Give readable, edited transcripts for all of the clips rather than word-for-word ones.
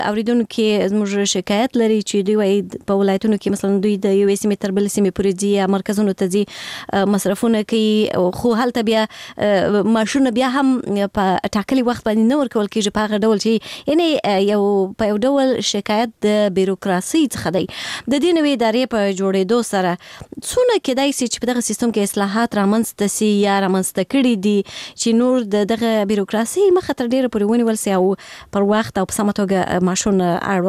اوریدونکو زموږ شکایت لري چې دوی وايي په ولایتونو کې مثلا دوی د یو سیمې تر بل سیمې پورې ځي یا مرکزونو ته ځي مصرفونه کوي خو هلته بیا ماشونه بیا هم په ټاکلي وخت باندې نه ورکول کېږي په هغه ډول چې یعنی په یو ډول شکایت د بیروکراسي څخه دی. د دې نوې ادارې په جوړېدو سره څونه کېدای شي چې په دغه سیستم کې اصلاحات رامنځته سي یا رامنځته کړي دي چې نور دغه بیروکراسي مخه تر ډیره پورې ونیول سي او پر وخت او په سمه توګه ماشونه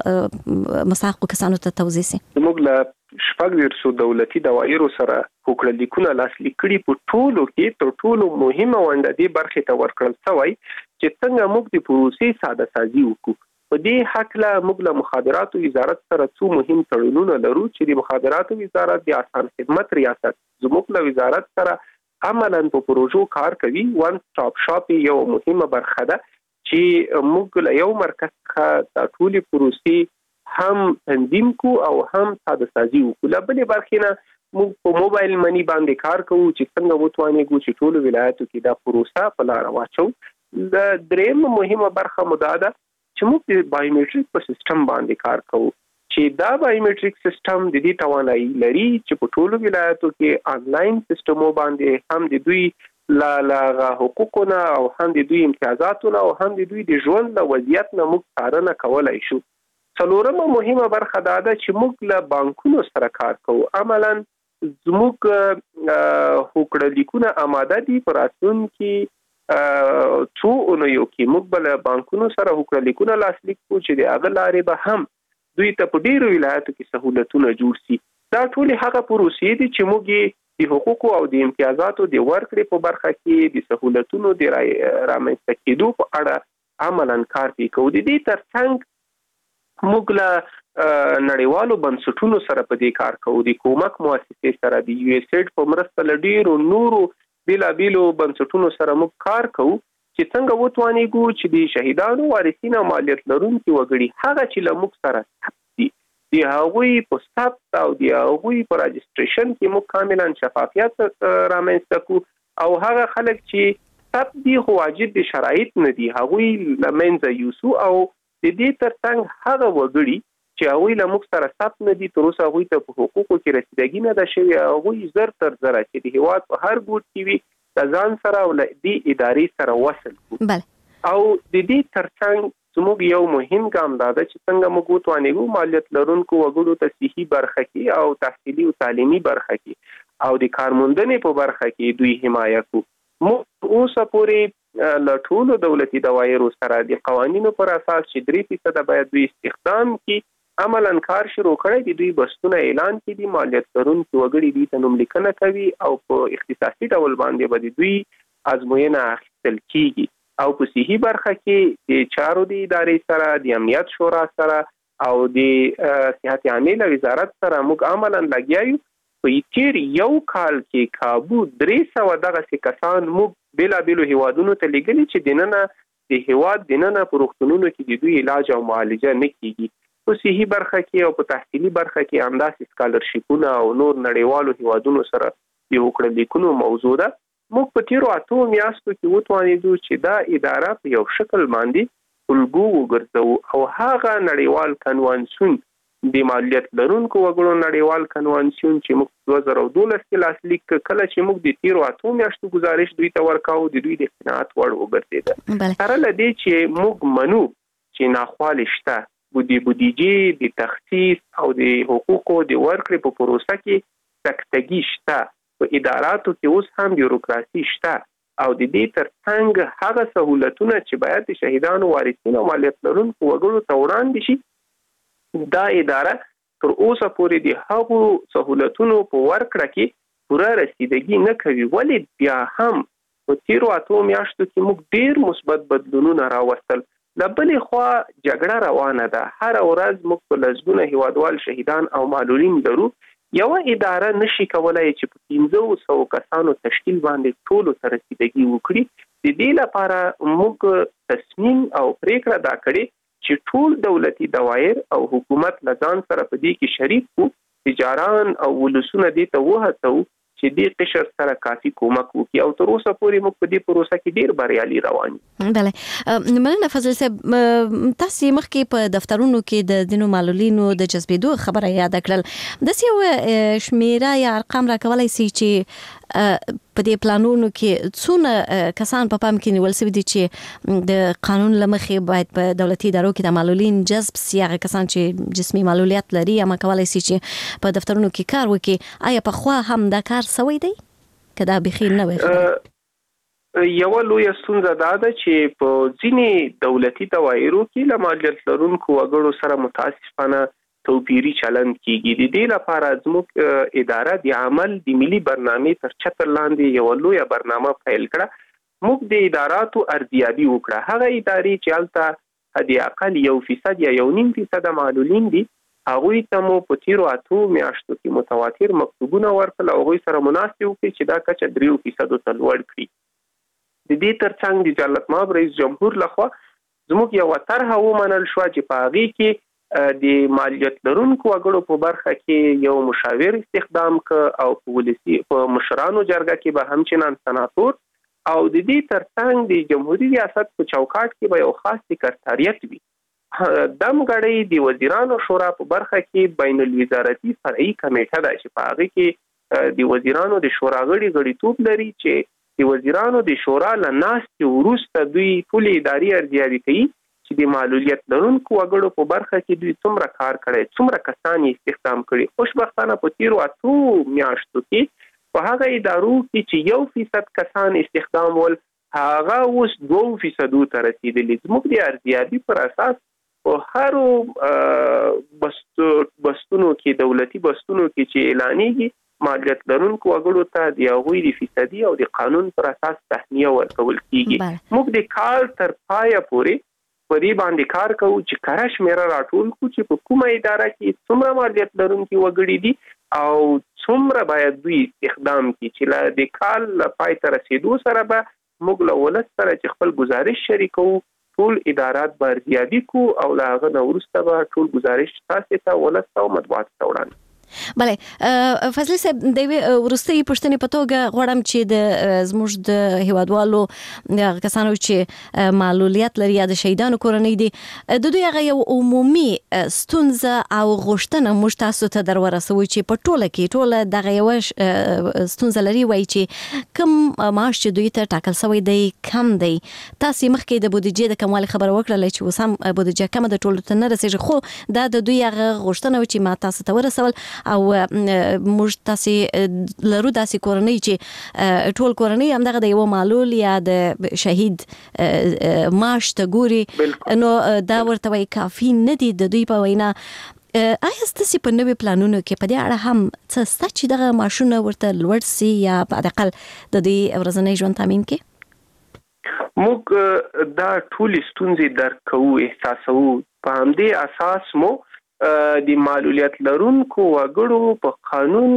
مستحقو کسانو ته توزیع سي. موږ له شپږ دولتي دوايرو سره وکړلیکونه لاسلیک کړي په ټولو کې تر ټولو مهمه ونده دي برخه ته ورکړل شوی چې څنګه موږ د پروسې ساده سازي وکړو. په دې حق له موږ له مخابراتو وزارت سره څو مهم تړونونه لرو چې د مخابراتو وزارت د آسان خدمت ریاست زموږ له وزارت سره عملاً په پروژو کار کوي. وان سټاپ شاپ یو مهمه برخه ده چې موږ له یو مرکز څخه د ټولې پروسې هم تنظیم کو او هم ساده سازي وکړو. له بلې برخې نه موږ په موبایل منی باندې کار کوو چې څنګه وتوانېږو چې ټولو ولایتو کې دا پروسه په لار واچو. د درېم مهمه برخه مدا ده چې موږ د بایومټریک په سیستم باندې کار کوو چې دا بایومټریک سیستم د دې توانایي لري چې په ټولو ولایتو کې آنلاین سیستمو باندې هم د دوی لا حقوقونه او هم د دوی امتیازاتونه او هم د دوی د ژوند د وضعیت نه موږ څارنه کولای شو. څلورمه مهمه برخه دا ده چې موږ له بانکونو سره کار کوو. عملاً زموږ هوکړلیکونه آماده دي پر اساس کې څو اونیو کې موږ بل بانکونو سره هوکړلیکونه لاسلیک کوو چې د هغه لارې به هم دوی ته په ډیرو ولایتو کې سہولتونه جوړ شي. دا ټول هغه پروسې دي چې موږ د حقوقو او د امتیازاتو د ورکړې په برخه کې د سہولتونو د رامنځته کېدو په اړه عملاً کار کوو. د دې ترڅنګ موږ له نړیوالو بنسټونو سره په دې کار کوو. د کومک مؤسسې سره د یو اس ایډ په مرسته له ډیرو نورو بیلابیلو بنسټونو سره موږ کار کوو چې څنګه وتوانېږو چې د شهیدانو وارثین او مالیت لرونکي وګړي هغه چې له موږ سره ثبت دي د هغوی په ثبت او د هغوی په راجستریشن کې موږ کاملا شفافیت رامنځته کوو او هغه خلک چې ثبت دي خو واجب دي شرایط نه دي هغوی له منځه یوسو او د دې ترڅنګ هغه وګړي چې هغوی له موږ سره ثبت نه دي تر اوسه هغوی ته په حقوقو کې رسیدګي نه ده شوې هغوی زر تر زره چې د هیواد په هر ګوټ کې وي د ځان سره او له دې ادارې سره وصل کړو. او د دې ترڅنګ زموږ یو مهم ګام دا ده چې څنګه موږ وتوانېږو مالیت لرونکو وګړو ته صحي برخه کې او تحصیلي او تعلیمي برخه کې او د کارموندنې په برخه کې دوی حمایت کوو. موږ اوسه پورې له ټولو دولتي دوايرو سره د قوانینو پر اساس چې 3% باید دوی استخدام کړي عملاً کار شروع کړی دی. دوی بسونه اعلان کړي دي مالیت لرونکي وګړي دي ته نوملیکنه کوي او په اختصاصي ډول باندې به دوی ازموینه اخیستل کیږي او په صحي برخه کې د چارو د ادارې سره د امنیت شورا سره او د صحت عامه وزارت سره موږ عملاً لګیا یو. په تیر یو کال کې کابو 300 دغه کسان موږ بیلابیلو هیوادونو ته لګلي چې دننه د هیواد دننه په روغتونونو کې د دوی علاج او معالجه نه کیږي. په صحي برخه کې او په تحصیلي برخه کې همداسې سکالرشیپونه او نور نړیوالو هیوادونو سره یو وکړلیکونو موضوع ده. موږ په تیرو 8 میاشتو کې وتوانېدو چې دا اداره په یو شکل باندې الګو وګرځو او هغه نړیوال کنوانسیون د مالیت لرونکو وګړو نړیوال کنوانسیون چې موږ 2012 کې لاسلیک کله چې موږ د تیرو 8 میاشتو گزارش دوی ته ورکاو د دوی د قناعت وړ وګرځیده. سره لدې چې موږ منو چې ناخوالې شته بودیجې د تخصیص او د حقوقو د ورکړې په پروسه کې سکتګي شته په اداراتو کې اوس هم بیوروکراسي شته او د دې ترڅنګ هغه سہولتونه چې باید د شهیدانو وارثینو او مالیت لرونکو وګړو ته وړاندې شي دا اداره تر اوسه پورې د هغو سہولتونو په ورکړه کې پوره رسیدګي نه کوي. ولې بیا هم په تیرو 8 میاشتو کې موږ ډیر مثبت بدلونونه راوستل. له بلې خوا جګړه روانه ده. هر ورځ موږ په لسګونه هیوادوال شهیدان او معلولین لرو. یو اداره نشي کولای چې په 500 کسانو تشکیل باندې ټولو ته رسیدګي وکړي. د دې لپاره موږ تصمیم او پریکړه دا کړې چې ټول دولتي دوایر او حکومت لزان سره په دې کې شریک وو. تجاران او ولسونه دې ته وهڅو چې دې قشر سره کافي کومک وکړي او تر اوسه پورې موږ په دې پروسه کې ډیر بریالي روان یو. بله مننه فضل صاحب، تاسو مخکې په دفترونو کې د ځینو معلولینو د جذبېدو خبره یاد کړل، د یو شمیره یا ارقام راکولای شي چې په دې پلانونو کې څونه کسان په پام کې نیول شوي دي چې د قانون لمخې باید په دولتي ادارو کې د معلولین جذب سي، هغه کسان چې جسمي معلولیت لري یا کولای شي چې په دفترونو کې کار وکړي، آیا په خوا هم دا کار سوی دی که دا بخیر نه وي؟ یو لوی ستونزه دا ده چې په ځینې دولتي دوايرو کې له مالیت لرونکو وګړو سره متاسفانه توپیری چلند کیږي. د دې لپاره زموږ اداره د عمل د ملي برنامې تر چتر لاندې یو لوی برنامه فایل کړه. موږ د اداراتو ارزیابي وکړه. هغه ادارې چې البته د اقل 1% یا 1.5% معلولین دي، هغوی ته مو په تیرو 8 میاشتو کې متواتر مکتوبونه ورکړل او هغوی سره مناسب وکړي چې دا کچه 3% ته لوړ کړي. د دې ترڅنګ د جلالت مآب رئیس جمهور لخوا زموږ یو طرحه ومنل شو چې په هغې کې د مالیت لرونکو وګړو په برخه کې یو مشاور استخدام ک او په مشرانو جرګه کې به همچنان سناتور او د دې ترڅنګ د جمهوریت ریاست په چوکاټ کې به یو خاص سکرټریټ وي. دمګړی د وزیرانو شورا په برخه کې بین الوزارتي فرعي کمیټه ده چې په هغه کې د وزیرانو د شورا غړي توپ لري چې د وزیرانو د شورا له ناستې وروسته دوی ټول اداري ارزیابي کوي چې د معلولیت لرونکو وګړو په برخه کې دوی څومره کار کړی، څومره کسان یې استخدام کړي. خوشبختانه په تیرو 8 میاشتو کې په هغه ادارو کې چې 1% کسان استخدام ول، هغه اوس 2% ته رسیدلي. زموږ د ارزیابي پر اساس په هرو بستونو کې دولتي بستونو کې چې اعلانېږي مالیت لرونکو وګړو ته د هغوی د فیصدي او د قانون پر اساس تهنیه ورکول کیږي. موږ د کال تر پایه پورې په دې باندې کار کوو چې کره شمیره راټول کړو چې په کومه اداره کې څومره مالیت لرونکي وګړي دي او څومره باید دوی استخدام کړي چې له د کال پای ته رسیدو سره به موږ له ولس سره چې خپل گزارش شریکو، ټول ادارات به ارزیابي کو او له هغه نه وروسته به ټول گزارش تاسو ته ولس او مطبوعات ته وړاندې. بله فضل صاحب، د وروستۍ پوښتنې په توګه غواړم چې د زموږ د هیوادوالو د کسانو چې معلولیت لري یا د شهیدانو کورنۍ دي، د دوی هغه یو عمومي ستونزه او غوښتنه موږ تاسو ته در ورسوي چې په ټوله کې ټوله دغه یوه ستونزه لري، وایي چې کم معاش چې دوی ته ټاکل شوی دی کم دی. تاسو مخکې د بودیجې د کموالي خبره وکړله چې اوس هم بودیجه کمه د ټولو ته نه رسیږي، خو دا د دوی هغه غوښتنه و چې ما تاسو ته ورسول او موږ تاسو لرو داسې کورنۍ چې ټول کورنۍ همدغه د یو معلول یا د شهید معاش ته ګوري، نو دا ورته وایي کافي نه دي د دوی په وینا. آیا ستاسو په نوې پلانونو کې په دې اړه هم څه شته چې دغه معاشونه ورته لوړ سي یا په حداقل د دې ورځنی ژوند تامین کړي؟ موږ دا ټول ستونزې درک کوو، احساسوو. په همدې اساس مو د معلولیت لرونکو وګړو په قانون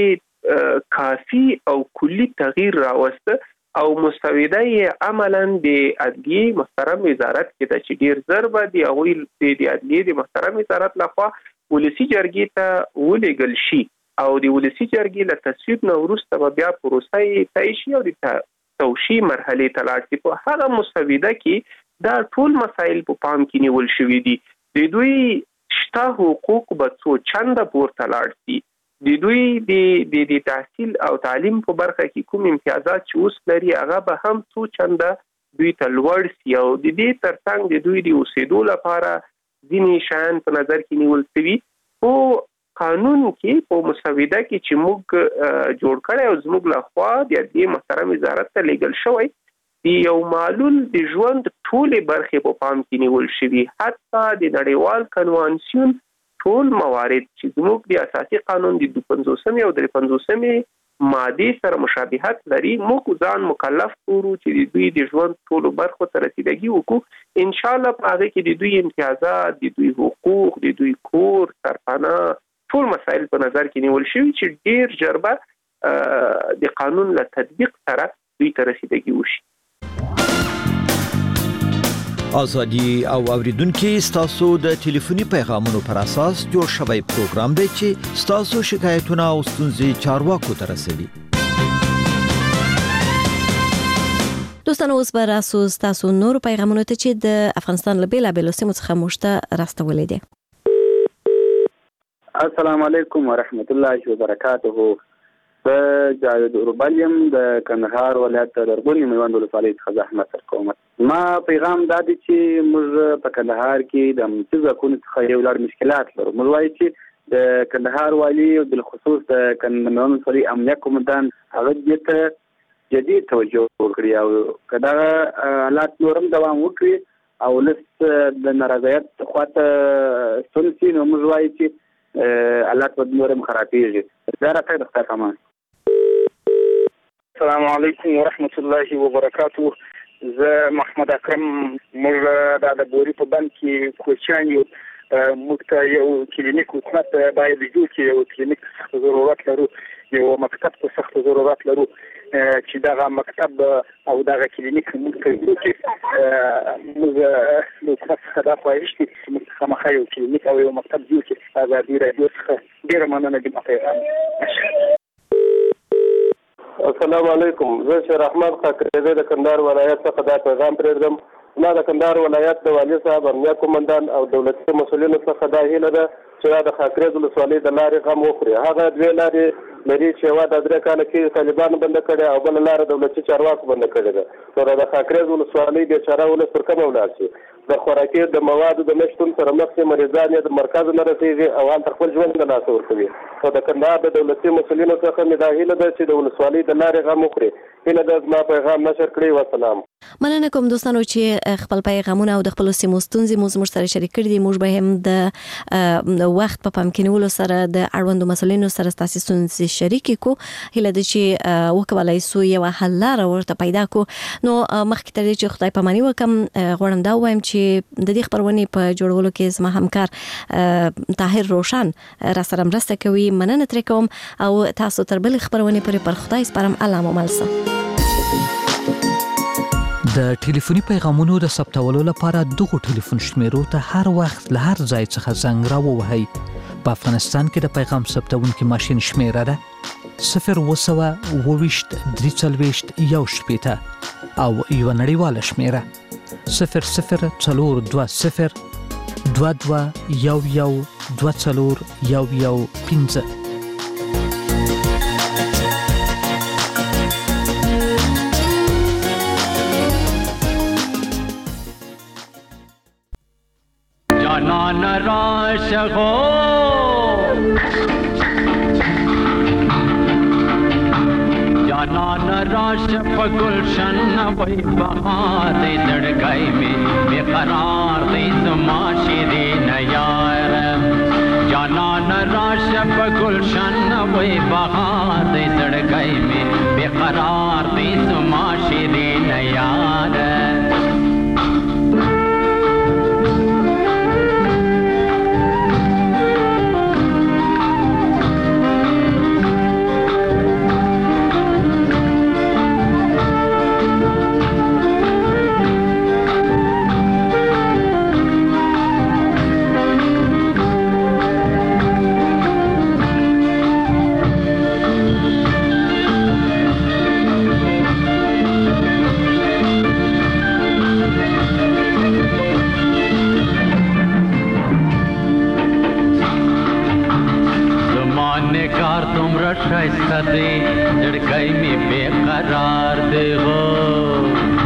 کې کافي او کلی تغییر راوسته او مسوده یې عملاً د عدلیې محترم وزارت کې د چې ډیر زر به د هغوی د عدلیې د محترم وزارت لخوا ولسي جرګې ته ولېږل شي او د ولسي جرګې له تصویب نه وروسته به بیا پروسه یې طی شي او د توشیح مرحلې ته لاړ شي. په هغه مسوده کې دا ټول مسایل په پام کې نیول شوي دي. د دوی شته حقوق به څو چنده پورته لاړ شي، د دوی د تحصیل او تعلیم په برخه کې کوم امتیازات چې اوس لري هغه به هم څو چنده دوی ته لوړ شي او د دې ترڅنګ د دوی د اوسېدو لپاره ځینې شیان په نظر کې نیول شوي. خو قانون کې په مسوده کې چې موږ جوړ کړی او زموږ لخوا د دې محترم وزارت ته لیږل شوی، د یو معلول د ژوند ټولې برخې په پام کې نیول شوي، حتی د نړیوال کنوانسیون ټول موارد چې زموږ د اساسي قانون د 52 او 53 مادې سره مشابهت لري. موږ ځان مکلف کړو چې د دوی د ژوند ټولو برخو ته رسیدګي وکړو. ان شاء الله په هغه کې د دوی امتیازات، د دوی حقوق، د دوی کور، سرپناه، ټول مسایل په نظر کې نیول شوي چې ډیر ژر به د قانون له تطبیق سره دوی ته رسیدګي وشي. آزادی او اوریدونکو ستاسو د ټلیفوني پیغامونو پر اساس جوړ شوی پروګرام دی چې ستاسو شکایتونه او ستونزې چارواکو ته رسوي. دوستانو اوس به راسو تاسو نور پیغامونه ته چې د افغانستان له بیلابېلو سیمو څخه موږ ته راستولي دي. السلام علیکم ورحمت الله وبرکاته. د جاوید اوربلیم د کندهار ولایت د لرغوني میوند ولسوالۍ څخه زحمت کوم. ما پیغام دا دی چې موږ په کندهار کې د امنیتي ځواکونو څخه یو لړ مشکلات لرو. موږ وایو چې د کندهار والي بالخصوص د میوند ولسوالۍ امنیه قومندان هغه دې ته جدي توجه وکړي او که دغه حالات نور هم دوام وکړي او لس د نارضایت خواته ستون شي نو موږ وایو چې حالات به نور هم خرابېږي. دا راته د خدای امان. السلام علیکم ورحمت الله وبرکاته. زه محمد اکرم. موږ د بوري په بند کې کوچیان یو. موږ ته یو کلینیک حکومت باید جوړ کړي. یو کلینیک ضرورت لرو، یو مکتب ته سخت ضرورت لرو چې دغه مکتب او دغه کلینیک موږ ته جوړ کړي. موږ له حکومت څخه دا خواهش کوي چې موږ خامخا یو کلینیک او یو مکتب جوړ کړي. ازادي راډیو څخه ډېره مننه دې پیغام. السلام علیکم. زه شیر احمد خاکریزی د کندهار ولایت څخه دا پیغام پرېږدم. ما د کندهار ولایت د والي صاحب، امنیه قومندان او دولتي مسؤلینو څخه دا هیله ده چې دا د خاکریز ولسوالۍ د لارې غم وخوري. هغه دوې لارې لري چې یوه د 3 کاله کې طالبانو بنده کړې او بله لاره دولتي چارواکو بنده کړې ده. نو د خاکریز ولسوالۍ بیچاره ولس پر کومه ولاړ شي؟ د خوراکي د موادو د نشتون سره مخ شي، مریضان یې د مرکز نه رسېږي او هلته خپل ژوند د لاسه ورکوي. نو د کندهار د دولتي مسؤلینو څخه مې دا هیله ده چې د ولسوالۍ د لارې غم وخوري. هیله ده زما پیغام نشر کړئ. وسلام. مننه کوم دوستانو چې خپل پیغامونه او د خپل سیمو ستونزې موږ سره شریک کړي دي. موږ به هم د وخت په پام کې نیولو سره د اړوندو مسؤلینو سره ستاسو ستونزې شریک کو. هیله ده چې وکولای سو یو حل لاره ورته پیدا کو. نو مخکې تر دې چې خدای پاماني وکم غواړم دا وایم چې د دې خبرونې په جوړولو کې زما همکار طاهر روشن را سره مرسته کوي. مننه ترې کوم او تاسو تر بل خبرونې پورې پر خدای سپارم. الله مو ملسه. د ټلیفوني پیغامونو د ثبتولو لپاره دغه ټلیفون شمیرو ته هر وخت له هر ځای څخه زنګ راووهئ. په افغانستان کې د پیغام ثبتونکي ماشین شمیره ده 020 23 1 او یو نړیواله شمیره 0042 22 11 24 11 جانان راشقو جانان راشق گلشن وی بہار دی دڑگائی میں بے قرار دی زما شیرین یار. جانان راشق گلشن وی بہار دی دڑگائی میں بے قرار دی زما شیرین یار. شایسته دی لڑکائی میں بے قرار دے ہو.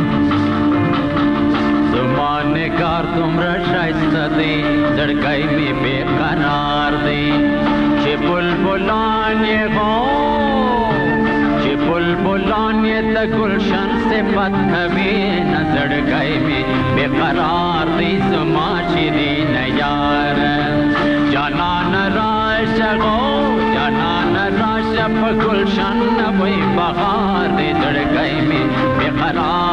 زمانے کار تمرا شایسته دی لڑکائی میں بے قرار دے. چه بلبلان یہ ہو چه بلبلان یہ تا گلشن سے پت کبھی نہ لڑکائی میں بے قرار دی زما شیرین یار. جانان راشقو جانان راشق گلشن وی بہار دی دڑگائی میں بے قرار